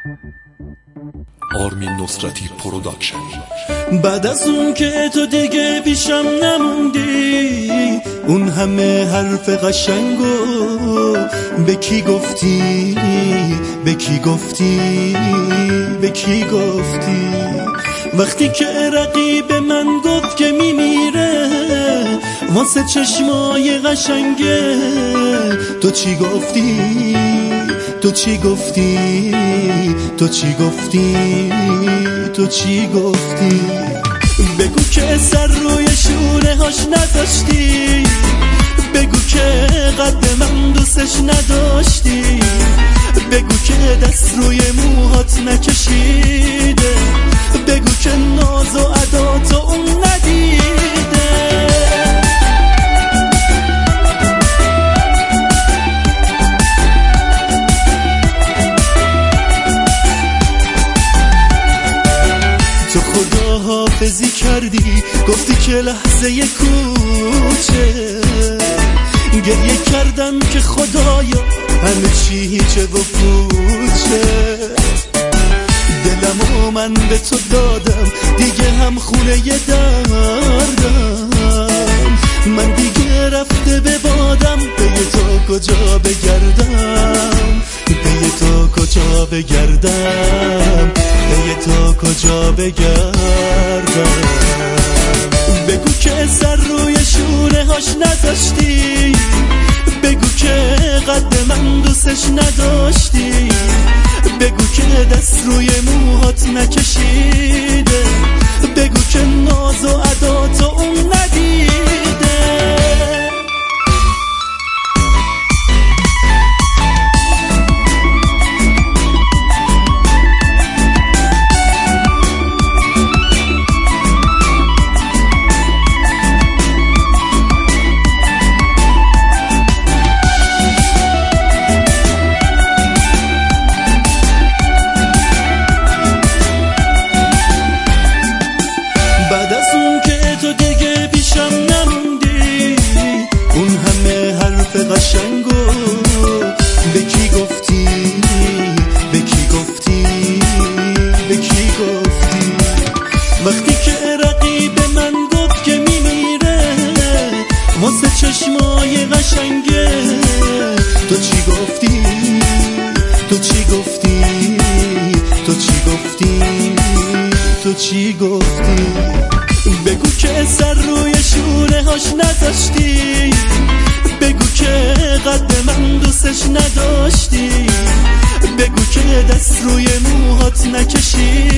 آرمین نصرتی پروداکشن. بعد از اون که تو دیگه پیشم نموندی، اون همه حرف قشنگو به کی گفتی؟ به کی گفتی؟ به کی گفتی؟ وقتی که رقیب من گفت که میمیره واسه چشمای قشنگه، تو چی گفتی؟ تو چی گفتی؟ تو چی گفتی؟ تو چی گفتی؟ بگو که سر روی شونه هاش نداشتی، بگو که قد من دوستش نداشتی، بگو که دست روی موهات نکشیده، بگو که ناز و عداتو اون ندیده. تو خداحافظی کردی، گفتی که لحظه کوچه، گریه کردم که خدایا همه چی هیچه و پوچه، دلمو من به تو دادم دیگه هم خونه دردم، من دیگه رفته به بادم، به تو کجا بگردم؟ به تو کجا بگردم؟ به تو کجا بگردم؟ بگو که سر روی شونه هاش نداشتی، بگو که قد من دوستش نداشتی، بگو که دست روی موهات نکشیده، بگو که ناز و عداتو اون ندیده. قشنگو به کی گفتی؟ به کی گفتی؟ به کی گفتی؟ وقتی که رقیب من گفت که میمیره واسه چشمای قشنگه، تو چی گفتی؟ تو چی گفتی؟ تو چی گفتی؟ تو چی گفتی؟ بگو که سر روی شونه هاش نداشتی، بگو که قد من دوستش نداشتی، بگو که دست روی موهات نکشی،